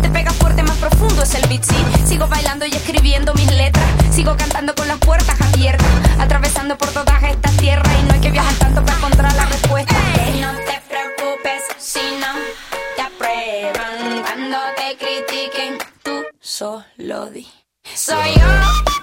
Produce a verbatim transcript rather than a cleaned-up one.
te pega fuerte, más profundo es el beat, sí. Sigo bailando y escribiendo mis letras. Sigo cantando con las puertas abiertas, atravesando por todas estas tierras. Y no hay que viajar tanto para encontrar la respuesta. Hey, no te preocupes si no te aprueban. Cuando te critiquen, tú solo di: soy yo.